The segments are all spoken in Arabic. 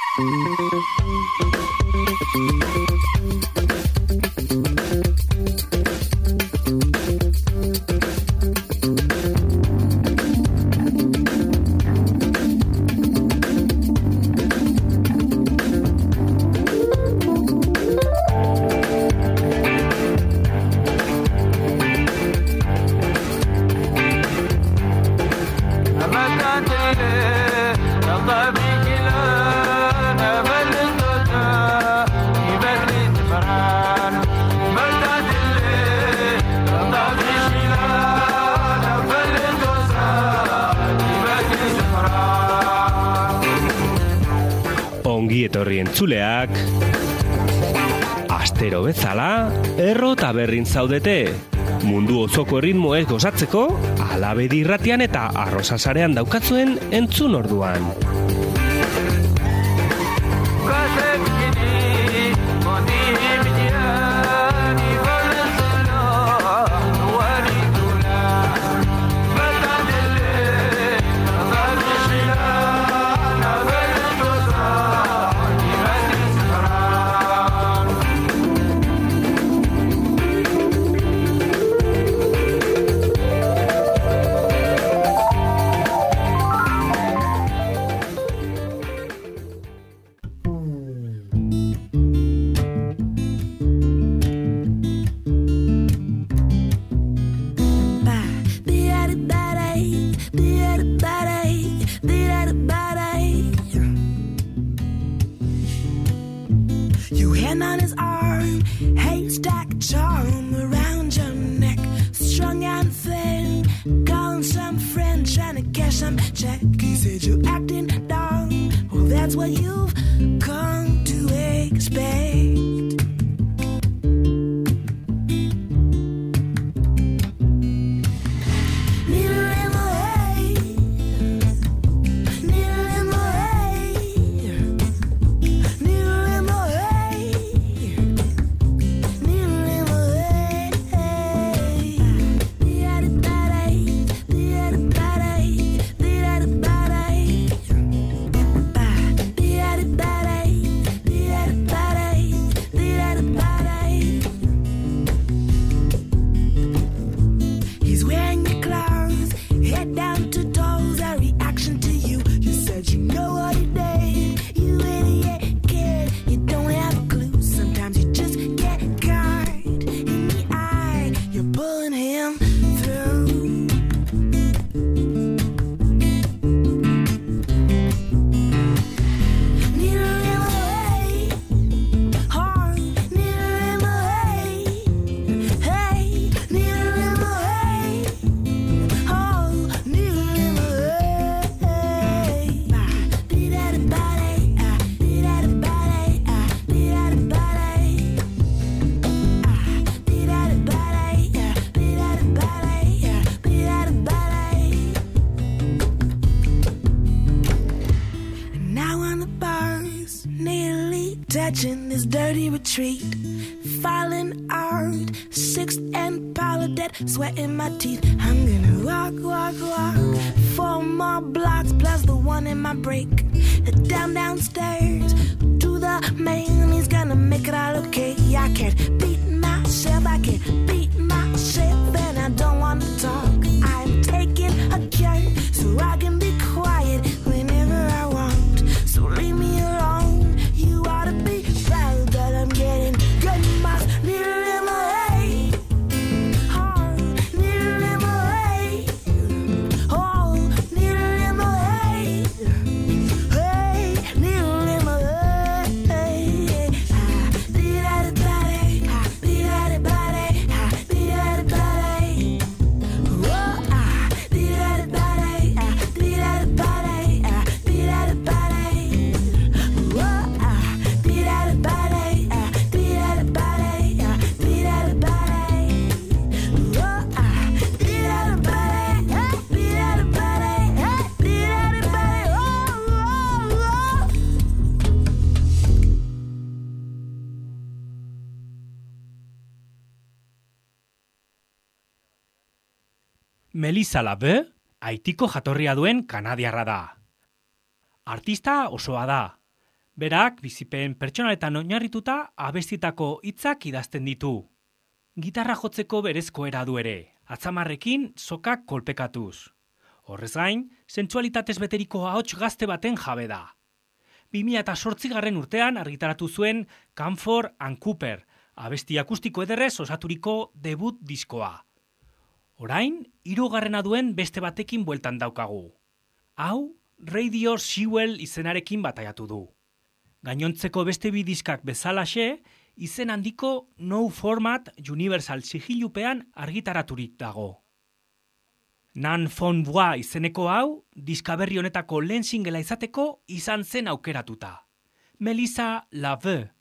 Ongi etorri entzuleak, astero bezala, erro taberrin zaudete. Mundu osoko erritmoez gozatzeko, Alabedi irratian eta Arrosasarean daukatzuen entzun orduan. Falling out, sixth and pallid dead, sweat in my teeth. I'm gonna walk 4 more blocks plus the one in my break. Downstairs to the main, he's gonna make it all okay. I can't beat myself, and I don't wanna talk. I'm taking a cure so I can be quiet whenever I want. So leave me alone, you ought to be proud that I'm getting good miles. Need a lemonade, oh, need a lemonade, oh, need a lemonade, hey, need a lemonade. Melissa Lave, Haitiko jatorria duen kanadiarra da. Artista osoa da. Berak bizipen pertsonaletan oinarrituta abestitako hitzak idazten ditu. Gitarra jotzeko berezko era du ere, atzamarrekin sokak kolpekatuz. Horrez gain, sentsualitatez beteriko ahots gazte baten jabe da. 2008 urtean argitaratu zuen Camphor and Cooper, abesti akustiko ederrez osaturiko debut diskoa. Orain, 3. duen beste batekin bueltan daukagu. Hau, Radio Sewell izenarekin bataiatu du. Gainontzeko beste 2 diskak bezalaxe, izen handiko No Format Universal sigilupean argitaraturik dago. Nan Fon Bois izeneko hau, diska berri honetako lehen singela izateko izan zen aukeratuta. Melissa Lave.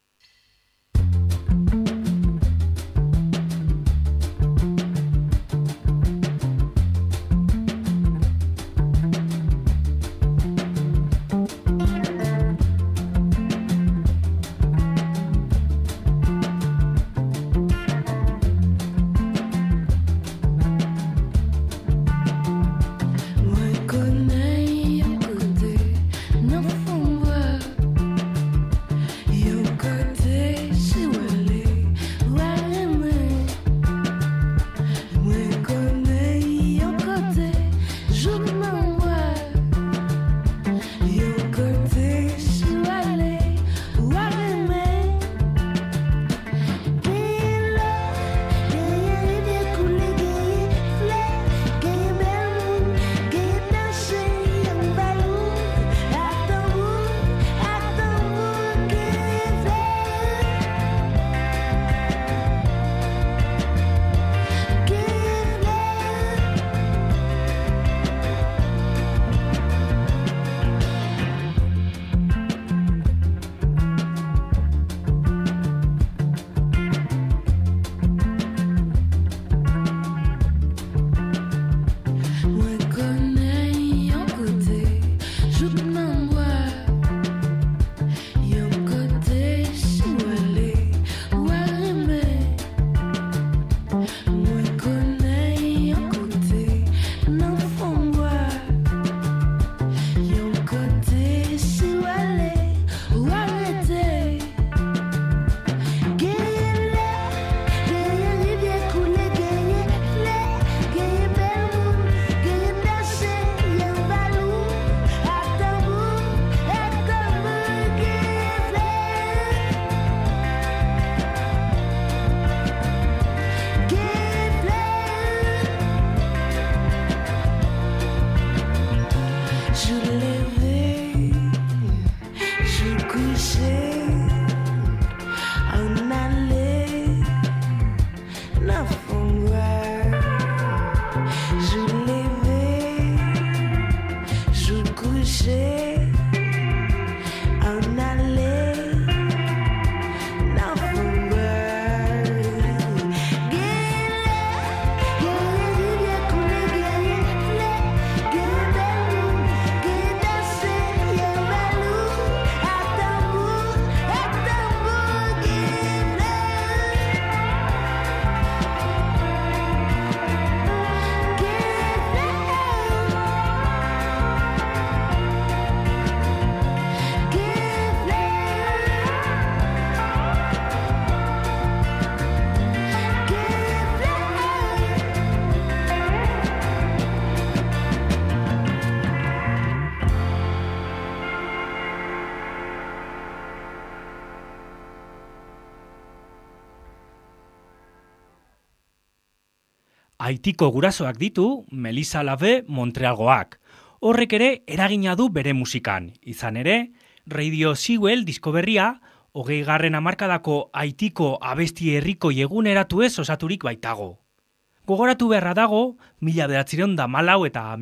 Haitiko gurasoak ditu Melissa Lave Montrealgoak. Horrek ere eragina du bere musikan. Izan ere, Radio Sewell disko berria, 20. hamarkadako Haitiko abesti herriko eguneratu ez osaturik baitago. Gogoratu beharra dago, 1914 eta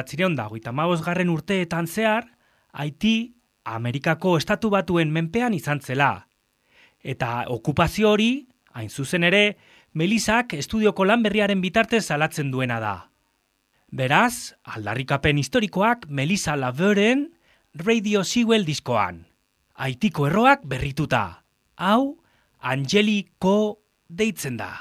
1935 urteetan zehar, Haiti Amerikako Estatu Batuen menpean izan zela. Eta okupazio hori, hain zuzen ere, Melissak estudioko lan berriaren bitartez salatzen duena da. Beraz, aldarrikapen historikoak Melissa Laveren Radio Sewell diskoan. Haitiko erroak berrituta. Hau, Angelico deitzen da.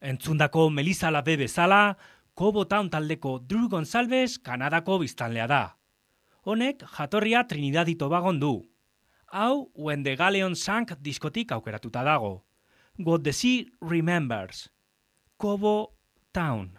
Entzundako Melissa Labe bezala, Cobo Town taldeko Drew Gonsalves Kanadako biztanlea da. Honek jatorria Trinidad y Tobagon du. Hau, When the Galleon Sank diskotik aukeratuta dago. What the Sea Remembers. Cobo Town.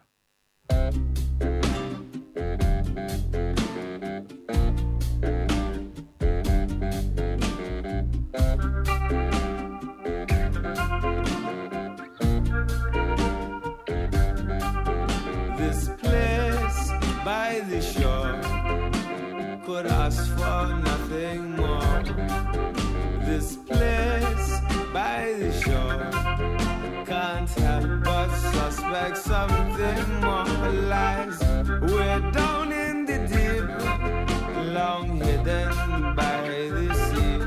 This place by the shore could ask for nothing more. This place by the shore can't help but suspect something more. Lies way down in the deep, long hidden by the sea.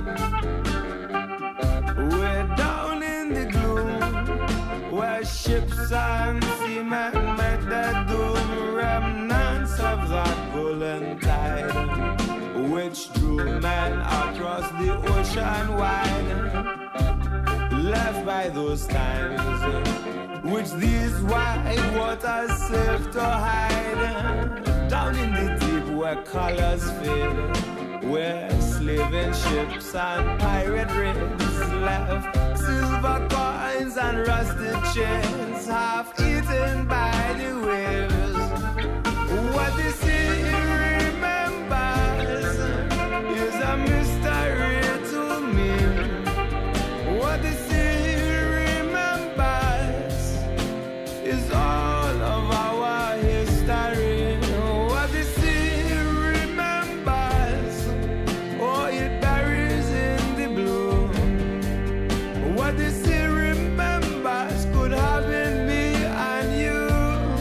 Way down in the gloom, where ships and seamen met their doom. Remnants of that golden tide which drew men across the ocean wide, left by those times which these wide waters serve to hide. Down in the deep where colors fade, where slaving ships and pirate raids left silver coins and rusted chains, half eaten by the waves. What the sea remembers is a mystery to me. What the sea remembers is all of our history. What the sea remembers, oh, it buries in the blue. What the sea remembers could have been me and you.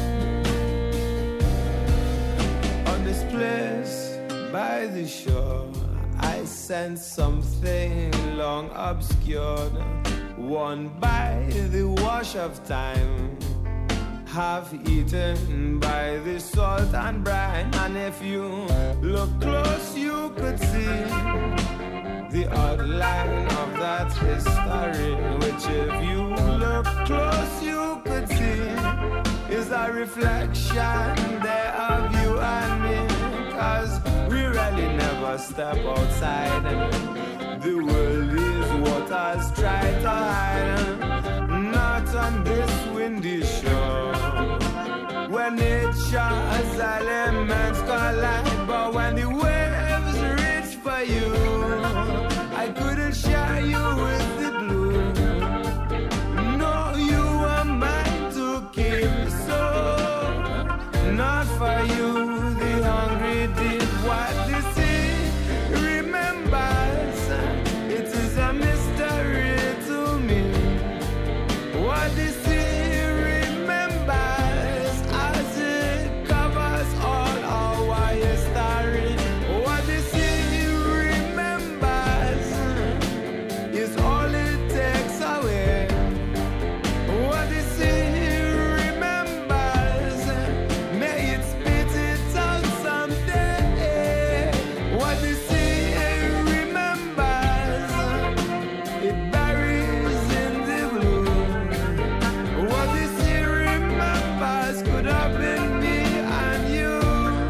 On this place by the shore, I sense something long obscured, worn by the wash of time, half eaten by the salt and brine. And if you look close, you could see the outline of that history, which if you look close, you could see is a reflection there of you and me. 'Cause we really never step outside. The world is what has tried to hide. Not on this windy shore, where nature's elements collide. But when the waves reach for you, I couldn't share you with the blue. No, you were mine to keep, so not for you. The hungry deep, what the sea remembers, it is a mystery to me. What the sea remembers as it covers all our history. What the sea remembers is all it takes away. What the sea remembers, may it spit it out someday. What the sea remembers, it buries in the blue. What the sea remembers could have been me and you.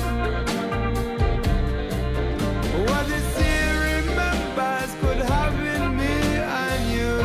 What the sea remembers could have been me and you.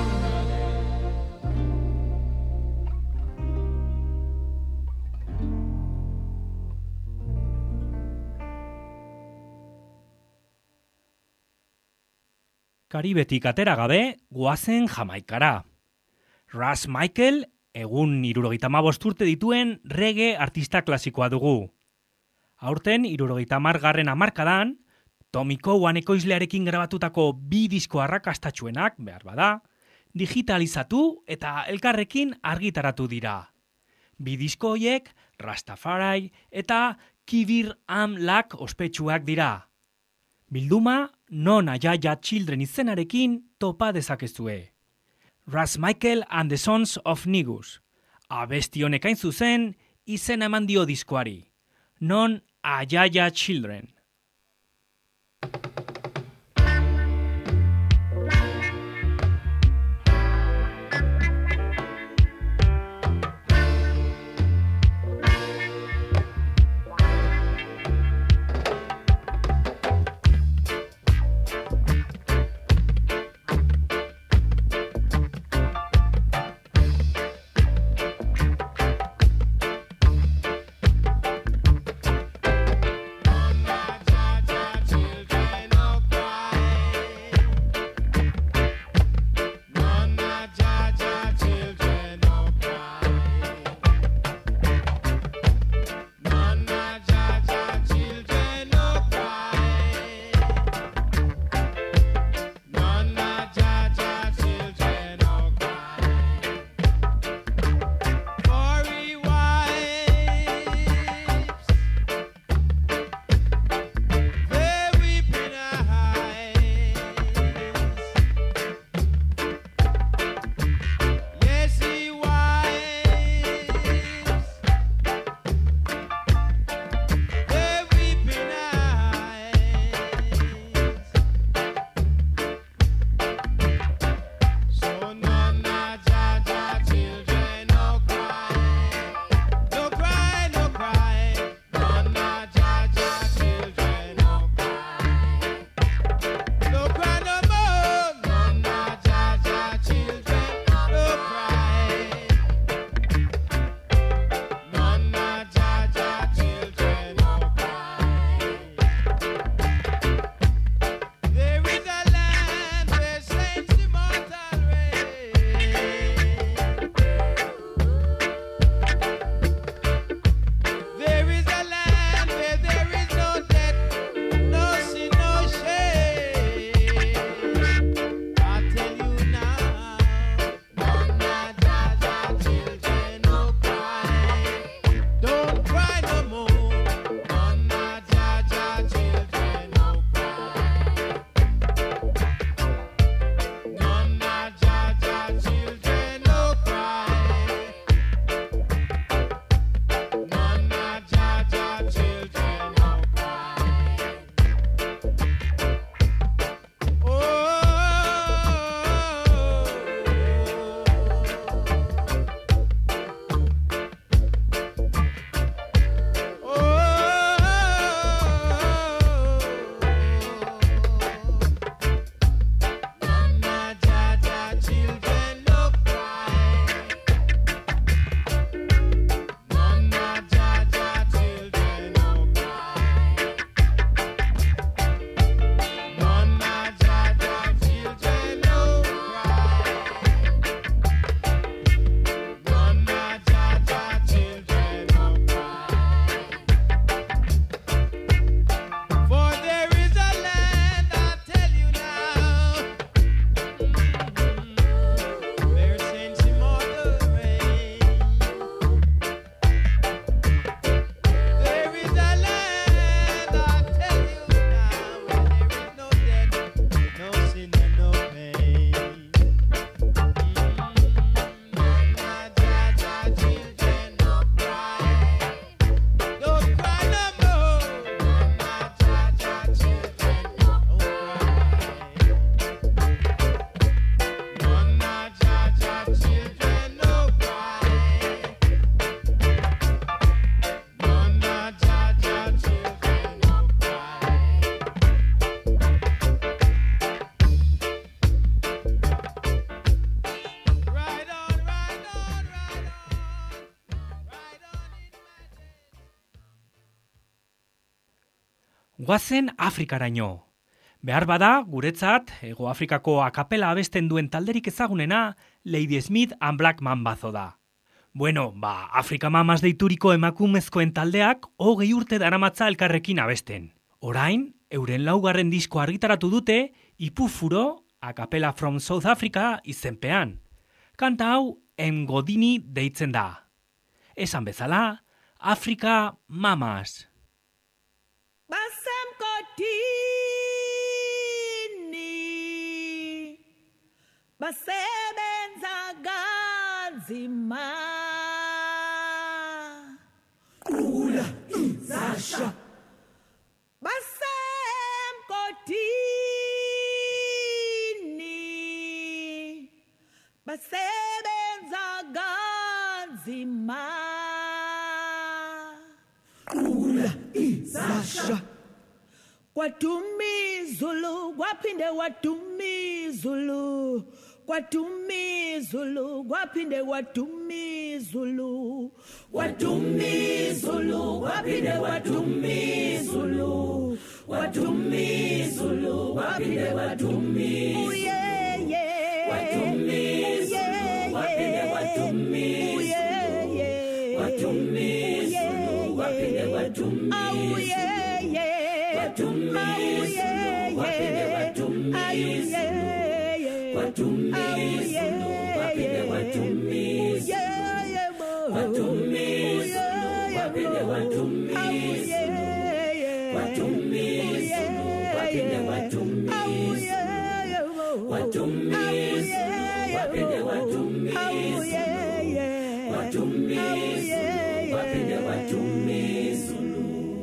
Karibetik atera gabe, goazen Jamaikara. Russ Michael, egun 75 urte dituen reggae artista klasikoa dugu. Aurten 70. hamarkadan, Tommy Cowan ekoizlearekin grabatutako 2 disko arrakastatsuenak, behar bada, digitalizatu eta elkarrekin argitaratu dira. 2 disko horiek Rastafari eta Kibir Am Lak ospetsuak dira. Bilduma non Ayaya Children izenarekin topa dezakezue. Russ Michael and the Sons of Negus. Abesti honek hain zuzen izena eman dio diskoari. Non Ayaya Children. Guazen Afrikaraino. Behar bada, guretzat, Hego Afrikako akapela abesten duen talderik ezagunena, Lady Smith and Black Mambazo da. Bueno, Afrika Mamas deituriko emakumezkoen taldeak 20 urte daramatza elkarrekin abesten. Orain, euren 4. disko argitaratu dute, Ipufuro, akapela from South Africa izenpean. Kanta hau, Emgodini deitzen da. Esan bezala, Afrika Mamas. Basem Kodini, basebenza kanzima. Ula izasha. Basem Kodini, basebenza kanzima. Ula izasha. Watumi Zulu, wapinde watumi Zulu. Watumi Zulu, wapinde watumi Zulu. Watumi Zulu, wapinde watumi Zulu. Watumi Zulu, wapinde watumi. Oh yeah yeah. Watumi Zulu, wapinde watumi. Oh yeah yeah. Watumi Zulu, wapinde watumi. Oh yeah yeah. Watumi Zulu, wapinde watumi. Oh yeah yeah. Watumi Zulu, wapinde watumi. Yeah yeah. Watumi Zulu, wapinde watumi. Oh yeah yeah. Watumi Zulu, wapinde watumi. Oh yeah yeah. Watumi Zulu, wapinde watumi. Oh yeah yeah. Watumi Zulu, wapinde watumi Zulu.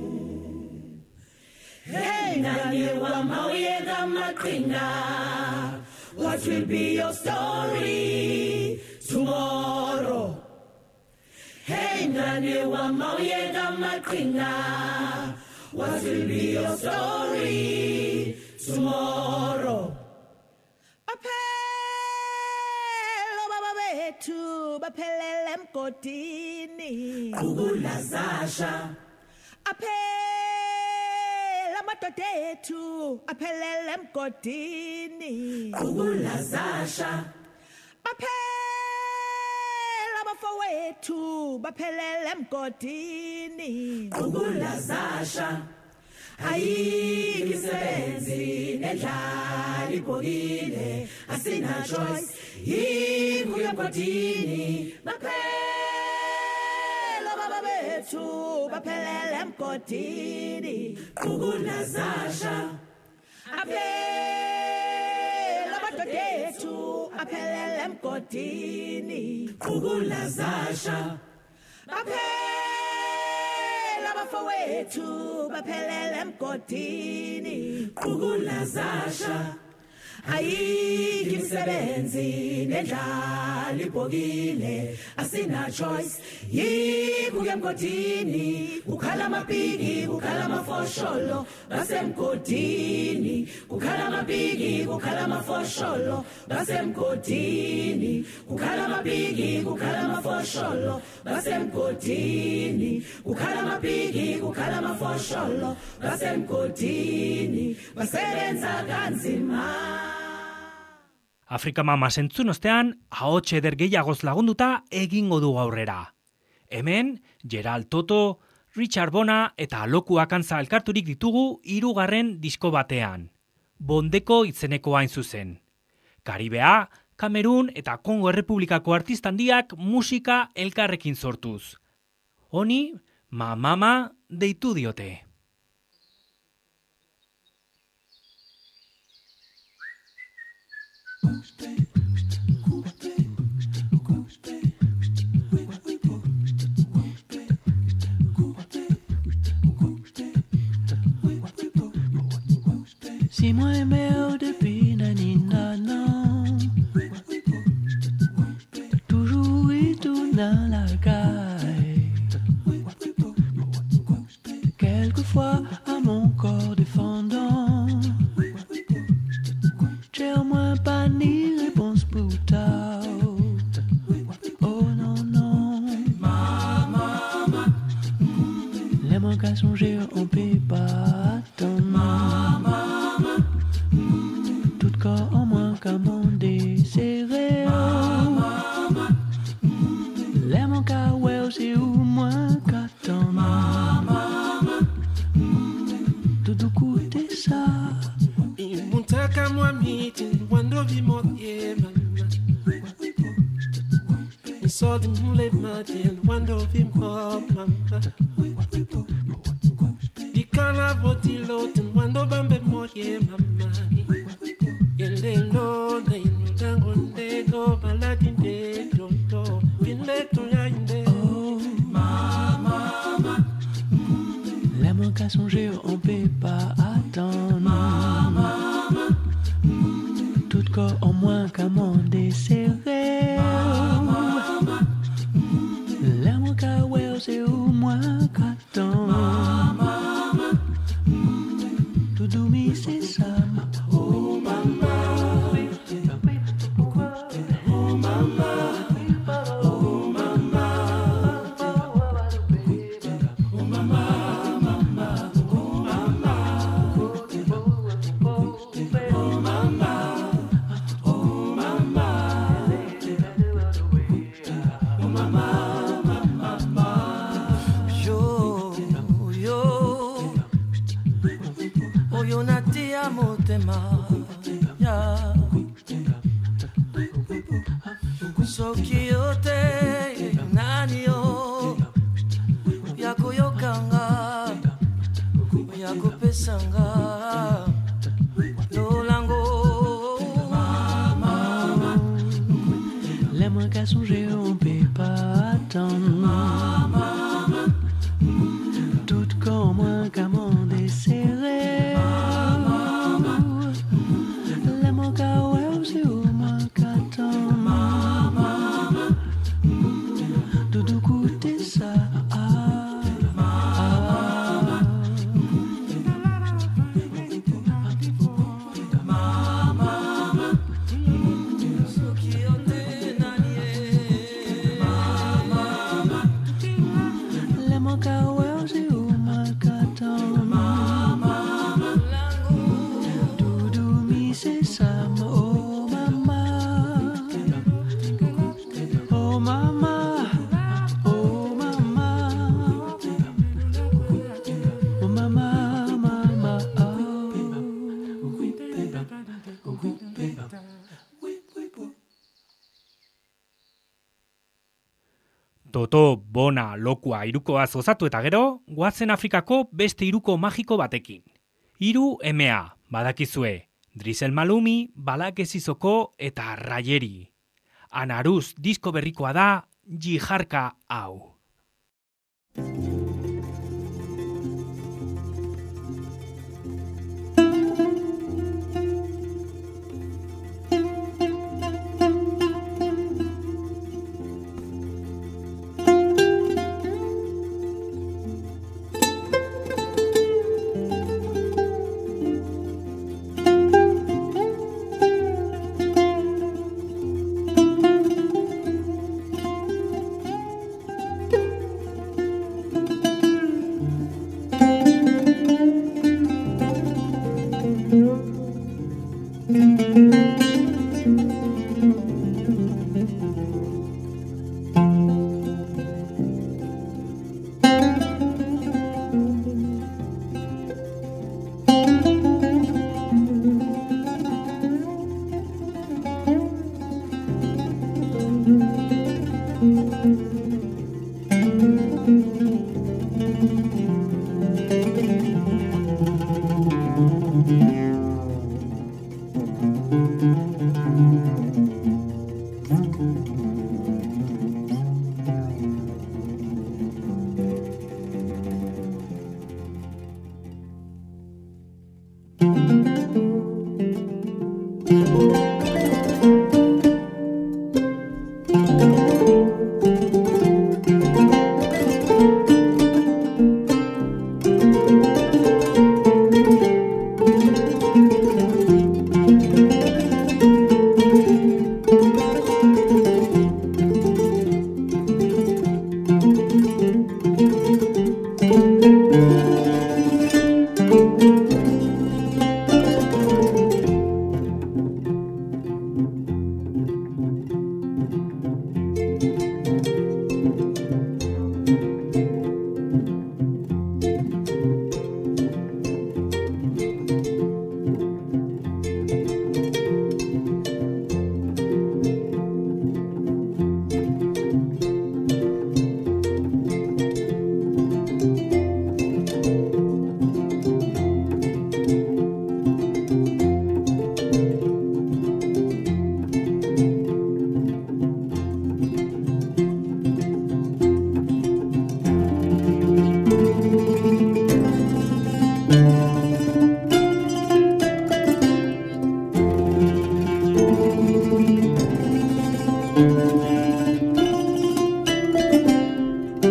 Hey, nani wa mawiyega makinga. What will be your story tomorrow? Hey, nani wa mawiyega makinga. What will be your story tomorrow? Bapelo baba betu, bapelele mkodini. Ugulazasha. Apela matotetu, apelele mkodini. Ugulazasha. Apela bafowetu, bapelele mkodini. Ugulazasha. Ayikisebenzi nedlali ibhokile asina choice ibuye mkodini baphela baba bethu baphelele mkodini ukulazasha aphela badodethu aphelele mkodini ukulazasha baphela bafowethu baphelele mkodini ukulazasha ayikho imisebenzi nendlala ibhokile asina choice yibuke emgodini kukhala amapiki kukhala amafosholo basemgodini kukhala amapiki kukhala amafosholo basemgodini kukhala amapiki kukhala amafosholo basemgodini kukhala amapiki kukhala amafosholo basemgodini basebenza kanzima. Afrika Mamas entzun ostean, ahots eder gehiagoz lagunduta egingo du aurrera. Hemen, Gerald Toto, Richard Bona eta Aloku Akantza elkarturik ditugu 3. disko batean. Bondeko itzeneko hain zuzen. Karibea, Kamerun eta Kongo Errepublikako artista handiak musika elkarrekin sortuz. Honi, Mama deitu diote. Si moi aimé depuis naninana, toujours et tout dans la caille. Quelquefois à mon corps défendant, j'ai au moins pas ni réponse pour ta. Oh non non, maman, les manques à songer on peut pas attendre. till one of him come, mama. The carnival till out and one of them be more, yeah, mama. Yende no, they no dango, they go, baladin, they don't know. Bin let to yinde. Oh, mama. L'amour qu'a songé, on peut pas attendre. Tout corps en moins qu'à m'en desserrer. L'amour qu'a ouais, c'est au moins qu'attendre. Tout doux, c'est ça. Oh, maman. Oh, maman. Sokiote nanio yakoyokanga yakopesanga lolango mama. L'amour qu'a songé, on peut pas attendre. Tout corps moins qu'à m'en desserrer. L'amour qu'a ouais, c'est au moins qu'attendre. Doudou goûter ça. L'amour qu'a ouais, c'est au moins qu'attendre. Doudou mi c'est ça. Oh maman. Oh maman. Oh maman. Oh maman, maman. Toto, Bona, Lokua hirukoaz osatu eta gero, goazen Afrikako beste hiruko magiko batekin. Hiru emea, badakizue, Drizel Malumi, Balakezizoko eta Rayeri. Anaruz disko berrikoa da, Jiharka hau.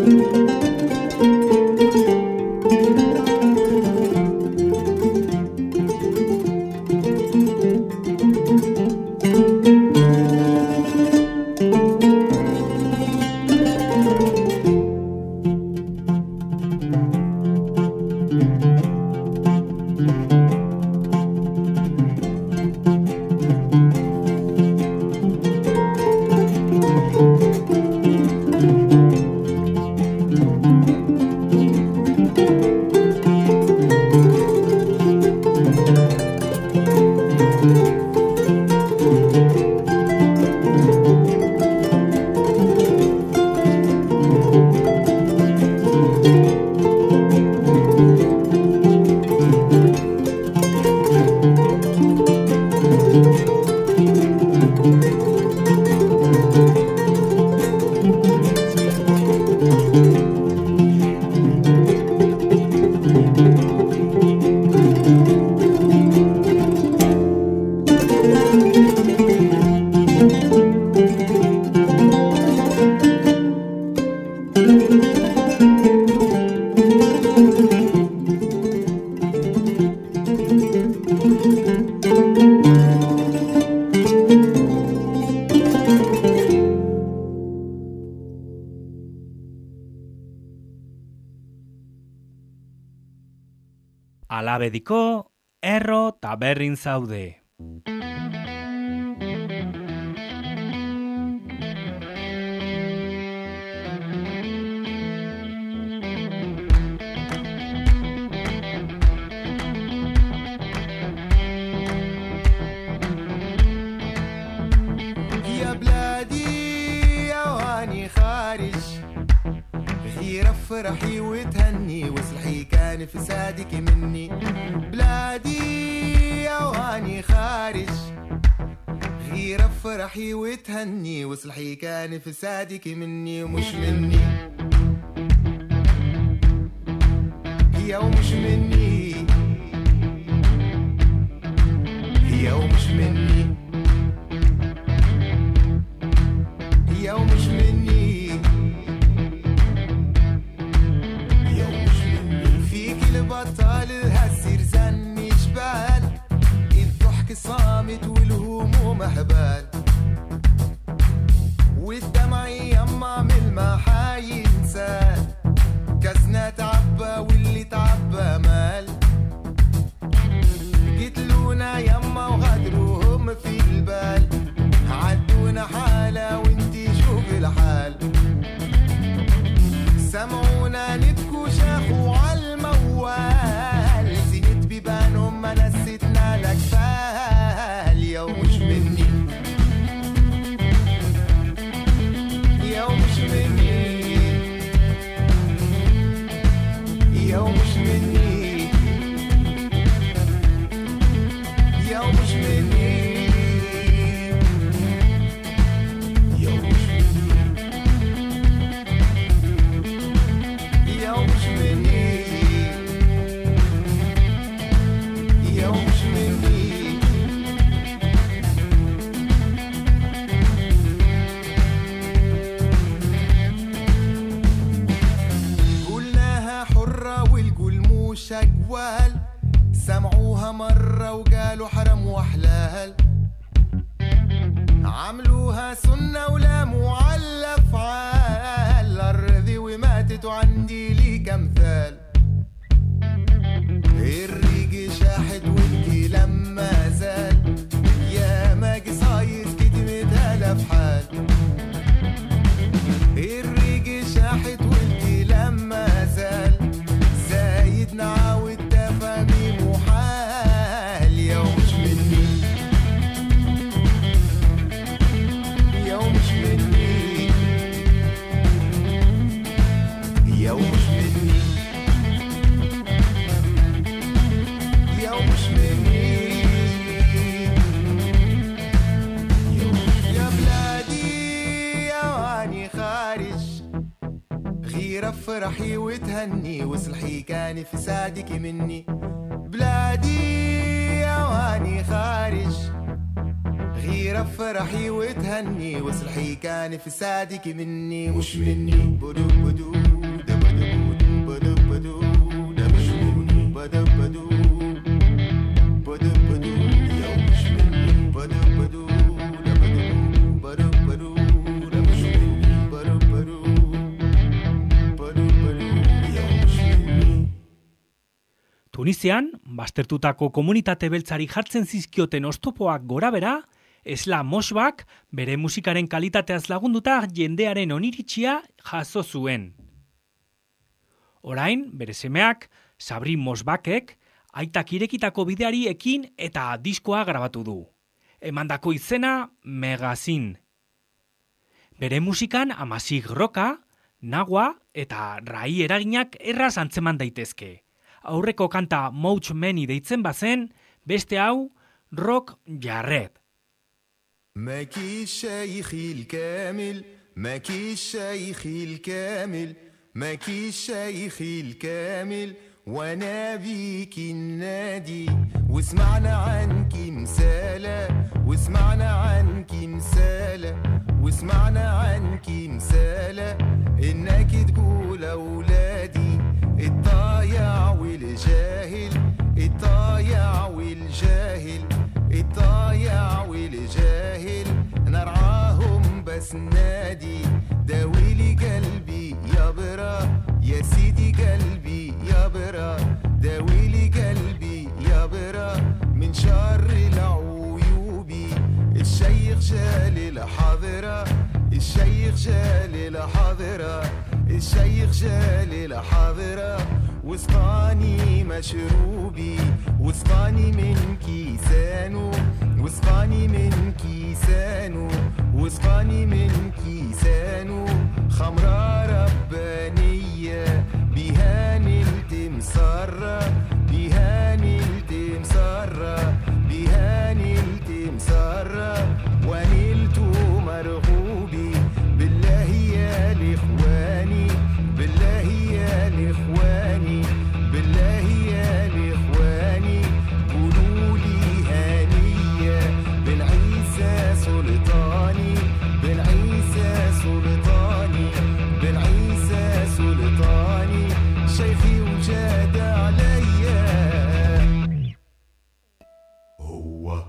Alabediko, erro taberrin zaude. يا بلادي يا واني خارج غير افرحي وتهني واصلحي كان فسادك مني بلادي يا واني خارج غير افرحي وتهني واصلحي كان فسادك مني ومش مني هي ومش مني هي ومش مني هي ومش مني هي ومش مني فيك البطال هالسير زني جبال الضحك صامت والهموم هبال والدمع يما من ما حينسال كزنا تعبى واللي تعبى مال قتلونا يما وغدروهم في البال عدونا حالة وانتي شوف الحال سمعونا نبكوا شاخوا عالموال زينت بيبانهم ما نستنا لك فال يا ومش مني يا ومش مني يا ومش مني يا ومش مني يا ومش مني يا ومش مني يا ومش مني قلناها حرة والقول مو شجوال سمعوها مرة وقالوا حرام وحلال عملوها سنة ولا معلى فعال الرذي وماتت وعندي ليك امثال الريق شاحد وانتي لما زال يا ما قصايص كتمتها لفحال الريق شاحد وانتي لما زال زايد نعاود تفاميم وحال يا ومش مني يا ومش مني يا ومش مني يا ومش مني يا بلادي يا واني خارج غير افرحي وتهني واصلحي كان فسادك مني بلادي يا واني خارج غير افرحي وتهني واصلحي كان فسادك مني وش مني بدو بدو Tunisian, baztertutako komunitate beltzari jartzen zizkioten oztopoak gorabera, Esla Mosbak bere musikaren kalitateaz lagunduta jendearen oniritxia jaso zuen. Orain, bere semeak, Sabri Mosbakek, aitak irekitako bideari ekin eta diskoa grabatu du. Emandako izena Megazin. Bere musikan amasik roka, nagua eta rai eraginak erraz antzeman daitezke. Aurreko kanta Mouch Meni deitzen bazen, beste hau rock jarret. ماكي شيخي الكامل ماكي شيخي الكامل ماكي شيخي الكامل وانا بيكي النادي وسمعنا عنكي مسالة وسمعنا عنكي مسالة وسمعنا عنكي مسالة انك تقول اولادي الضايع والجاهل الضايع والجاهل الضايع والجاهل نرعاهم بس نادي داويلي قلبي يا برا يا سيدي قلبي يا برا داويلي قلبي يا برا من شر العيوب الشيخ جال الحاضرة الشيخ جال الحاضرة الشيخ جال الحاضرة وسقاني مشروبي وسقاني من كيسانه وسقاني من كيسانه وسقاني من كيسانه خمرة ربانية بها نلت مسرة بها نلت مسرة بها نلت مسرة ونلت مرغوبي بالله يا الإخواني بالله يا الإخواني بالله يا الإخواني قولوا لي هنية بن عيسى سلطاني بن عيسى سلطاني بن عيسى سلطاني شيخي وجاد عليا هو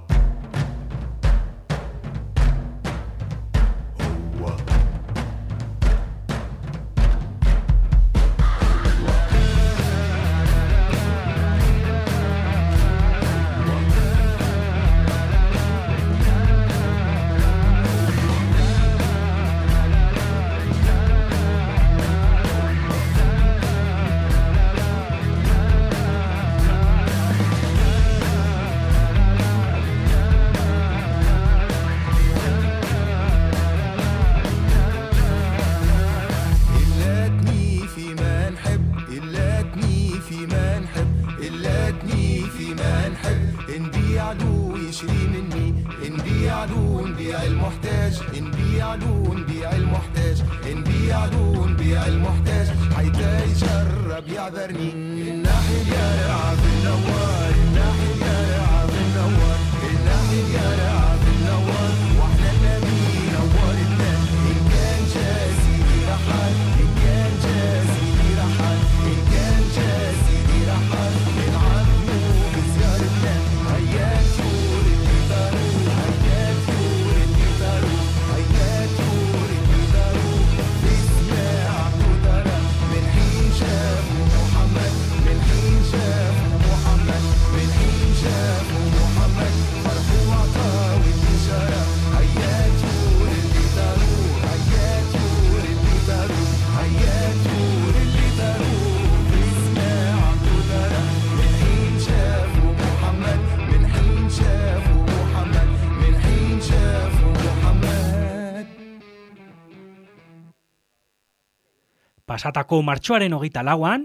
Pasatako martxoaren 24an,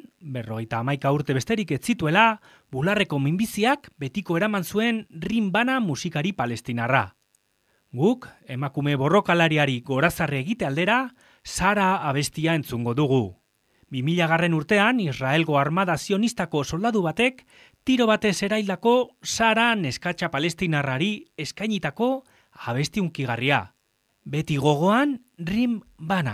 51 urte besterik ez zituela, bularreko minbiziak betiko eraman zuen Rinbana musikari palestinarra. Guk, emakume borrokalariari gorazarre egite aldera, Sara abestia entzungo dugu. 2000 urtean, Israelgo armada zionistako soldadu batek, tiro batez eraildako Sara neskatxa palestinarrari eskainitako abesti hunkigarria. Beti gogoan, Rinbana.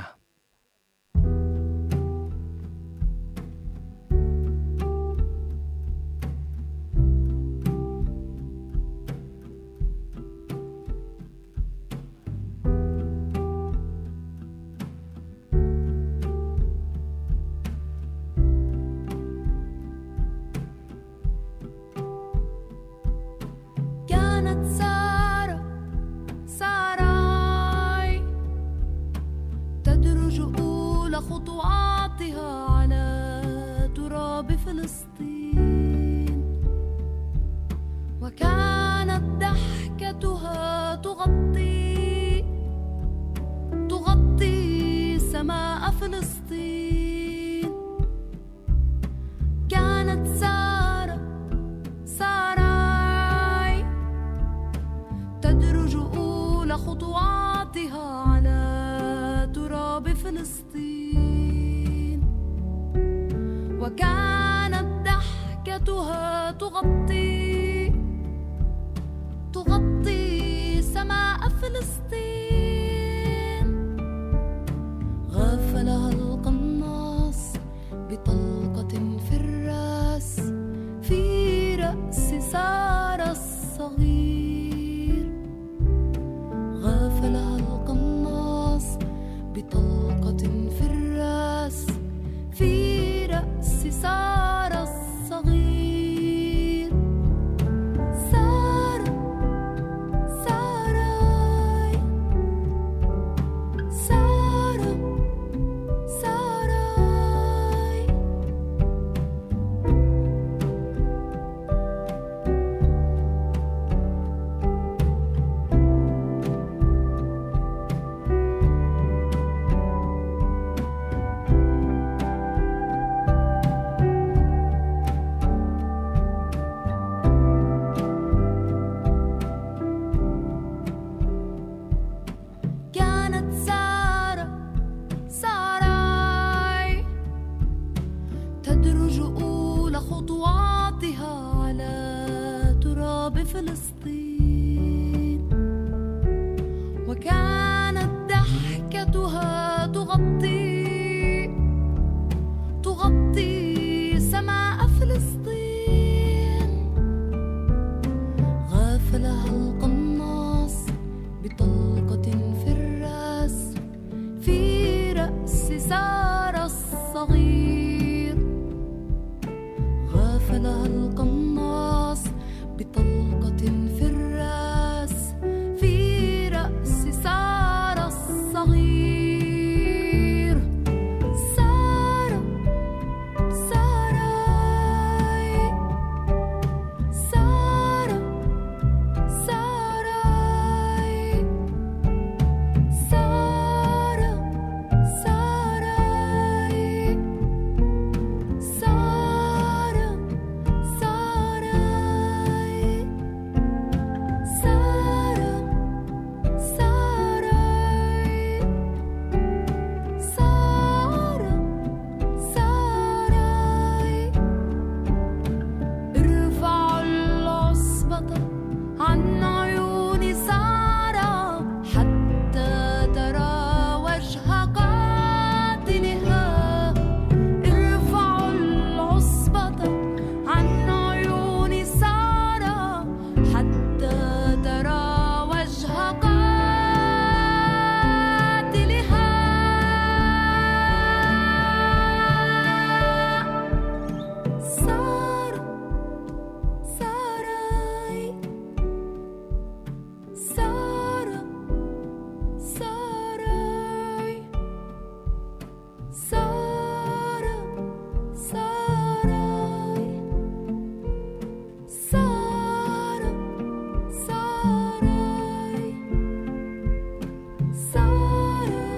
فلسطين وكانت ضحكتها تغطي سماء فلسطين غفلها القناص بطلقة في الراس في رأس سارة الصغير غفلها القناص بطلقة في الراس في رأس سارة الصغير سارة ساراي سارة ساراي كانت سارة ساراي تدرج أولى خطواتها على تراب فلسطين وكانت ضحكتها تغطي سماء فلسطين غفلها القناص بطلقة في الراس في رأس سارة الصغير غفلها القناص بطلقة في الراس في رأس سارة الصغير سارة ساراي سارة ساراي سارة ساراي سارة ساراي سارة ساراي سارة ساراي ارفعوا العصبة عن عيون سارة حتى ترى وجه قاتلها ارفعوا العصبة عن عيون سارة حتى ترى وجه قاتلها سارة ساراي سارة ساراي سارة ساراي سارة ساراي سارة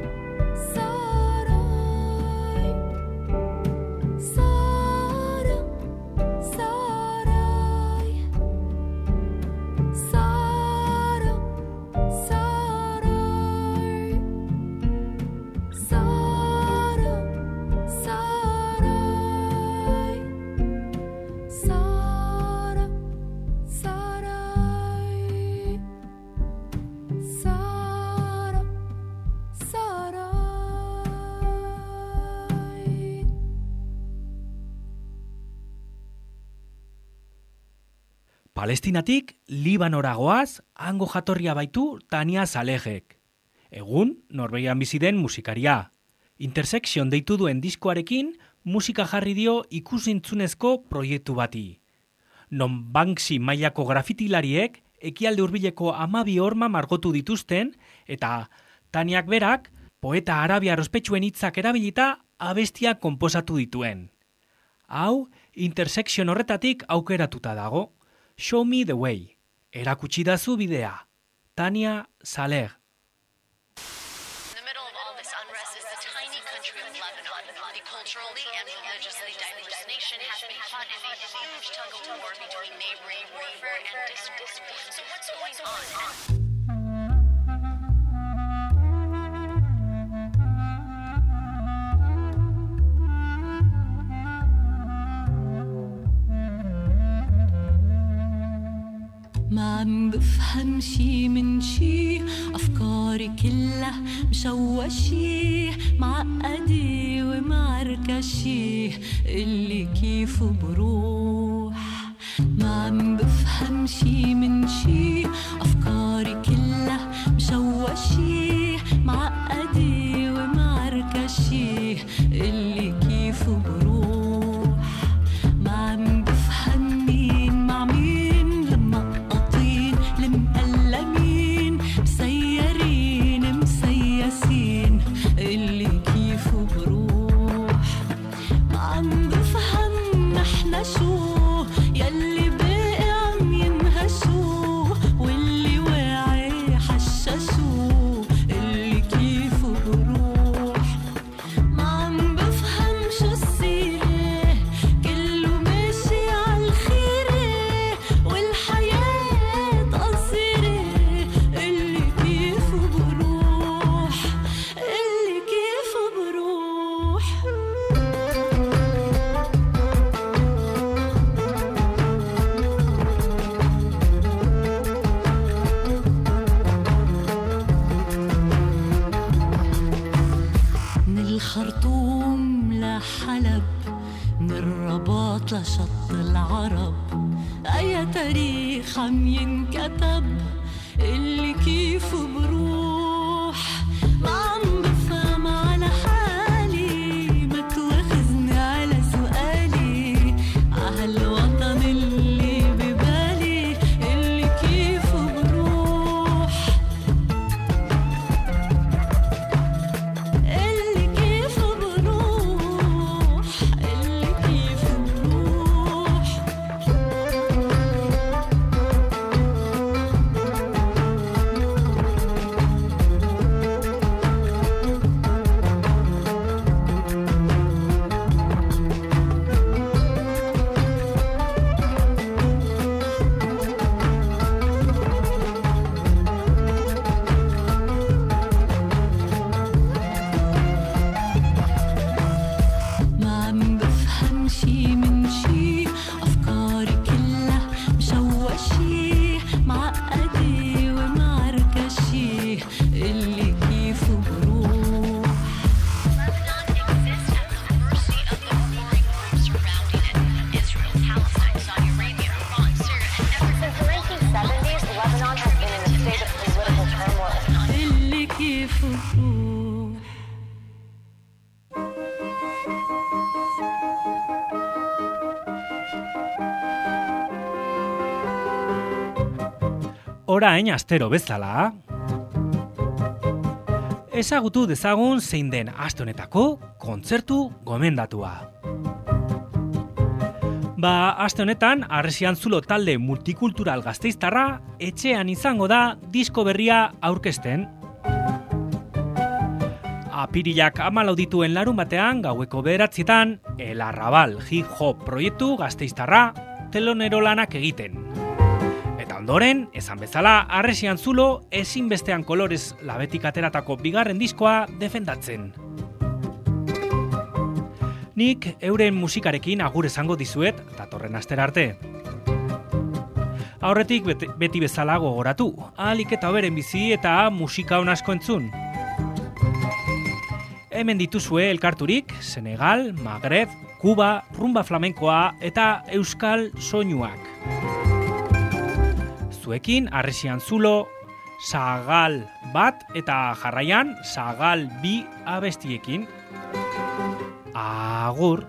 ساراي سارة ساراي سارة ساراي سارة ساراي سارة ساراي سارة ساراي Palestinatik Libanora goaz, hango jatorria baitu Tania Salehek. Egun, Norvegian bizi den musikaria. Intersection deitu duen diskoarekin musika jarri dio ikusentzunezko proiektu bati. Non Banksy mailako grafitilariek ekialde hurbileko 12 horma margotu dituzten eta Taniak berak poeta arabiar ospetsuen hitzak erabilita abestia konposatu dituen. Hau, Intersection horretatik aukeratuta dago. Show me the way. Erakutsi dazu bidea. Tania Saleh. In the middle of all this unrest is the tiny country of Lebanon. The culturally and religiously diverse nation has been caught in a huge tug-of-war between neighboring warfare and dispute. So what's going on? عم بفهم شي من شي، أفكاري كلها مشوشي، معقدة ومعركشي، اللي كيف بروح. ما عم بفهم شي من شي، أفكاري كلها مشوشي، معقدة ومعركشي، اللي كيف بروح. ما عم بفهم مين مع مين، المقطين المقلمين، مسيرين مسيسين، اللي كيف بروح. ما عم بفهم نحنا شو يلي باقي عم ينهشوا، واللي واعي حششوا، اللي كيف بروح. ما عم بفهم شو السيرة، كله ماشي عالخيرة، والحياة قصيرة، اللي كيف بروح، اللي كيف بروح. من الخرطوم لحلب، من الرباط لشط العرب، أي تاريخ عم ينكتب، اللي كيف بروح. ما عم بفهم على حالي، ما تواخذني على سؤالي، عهالوطن اللي ببالي، اللي كيف بروح، اللي كيف بروح، اللي كيف بروح. ما عم بفهم شي من شي، أفكاري كلها مشوشي، معقدة ومعركشي، اللي كيف بروح. Lebanon exists at the mercy of the warring groups surrounding it. Israel, Palestine, Saudi Arabia, Iran, Syria, and everything. Since the 1970s, Lebanon has been in a state of political turmoil. اللي كيف بروح. Orain astero bezala, ezagutu dezagun zein den aste honetako kontzertu gomendatua. Aste honetan Harresian Zulo talde multikultural gasteiztarra etxean izango da disko berria aurkezten. Apirilak 14 dituen larunbatean gaueko 9:00 El Arrabal Hip Hop proiektu gasteiztarra telonero lanak egiten. Eta ondoren, esan bezala, Harresian Zulo ezinbestean kolorez labetik ateratako bigarren diskoa defendatzen. Nik euren musikarekin agur esango dizuet, datorren astera arte. Aurretik beti bezala gogoratu, ahalik eta hoberen bizi eta musika on asko entzun. Hemen dituzue elkarturik Senegal, Magreb, Kuba, rumba flamenkoa eta euskal soinuak. Zuekin Harresian Zulo, Sagal bat eta jarraian Sagal bi abestiekin. Agur!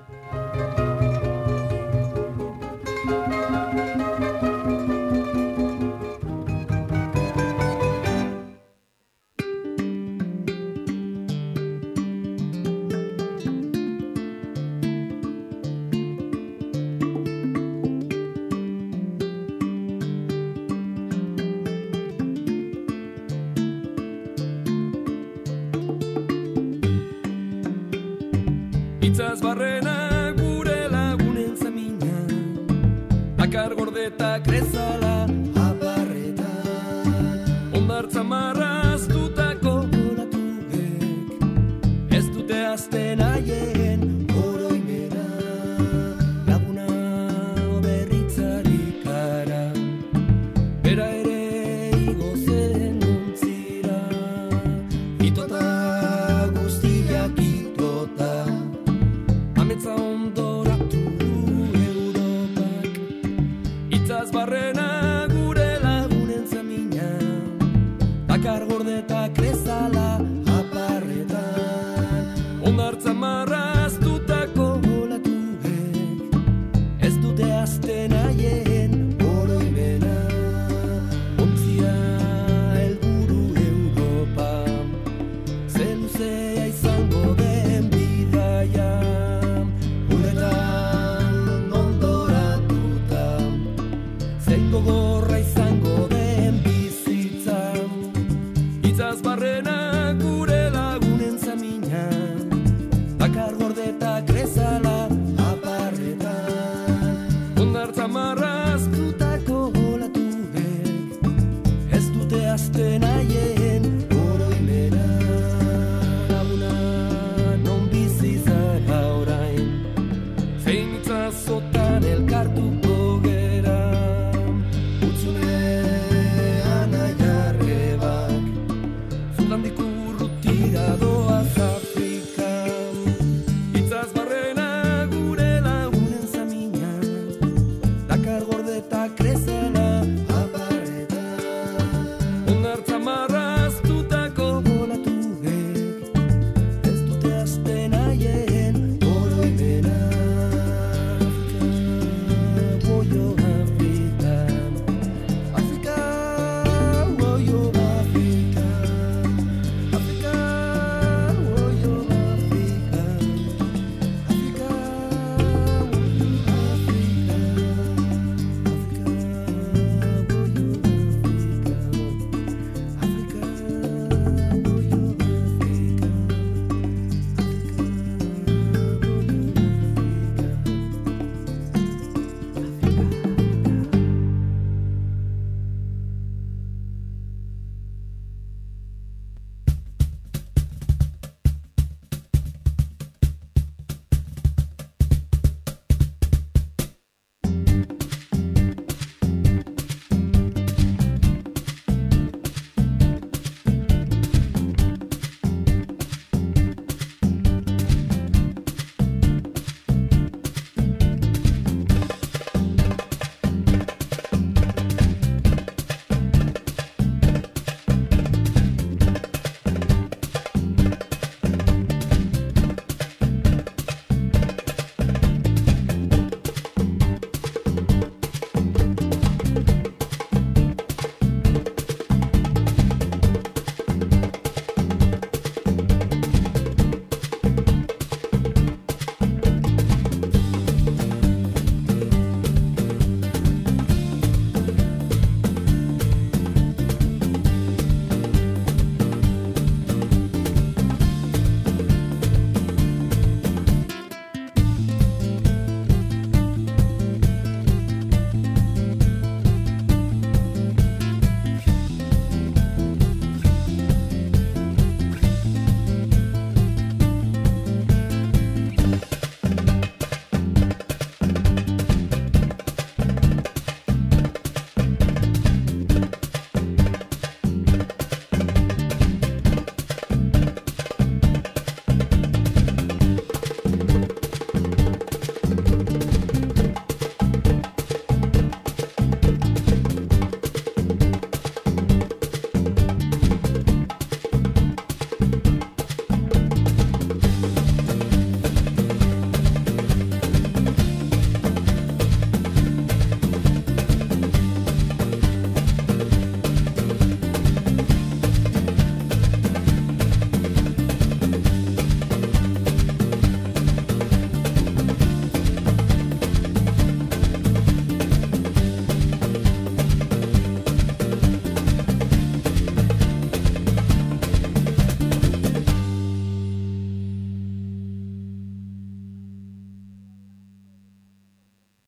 Itzaz barrena gure lagunen zamina, akar gordeta krezala abarreta, ondartza marraztutako olatuek, ez dute azten aien oroimena, laguna berritzarik ara, bera ere ametsa